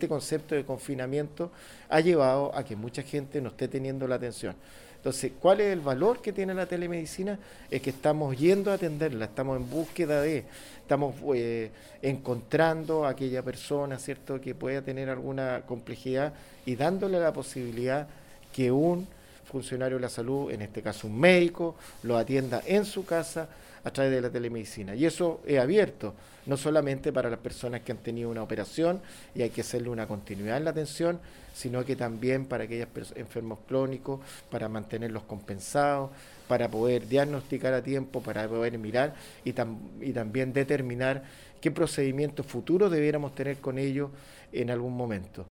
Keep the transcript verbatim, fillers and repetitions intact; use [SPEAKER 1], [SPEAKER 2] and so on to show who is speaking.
[SPEAKER 1] este concepto de confinamiento ha llevado a que mucha gente no esté teniendo la atención. Entonces, ¿cuál es el valor que tiene la telemedicina? Es que estamos yendo a atenderla, estamos en búsqueda de, estamos eh, encontrando a aquella persona, ¿cierto?, que pueda tener alguna complejidad y dándole la posibilidad que un funcionario de la salud, en este caso un médico, lo atienda en su casa a través de la telemedicina. Y eso es abierto, no solamente para las personas que han tenido una operación y hay que hacerle una continuidad en la atención, sino que también para aquellos enfermos crónicos, para mantenerlos compensados, para poder diagnosticar a tiempo, para poder mirar y, tam y también determinar qué procedimientos futuros debiéramos tener con ellos en algún momento.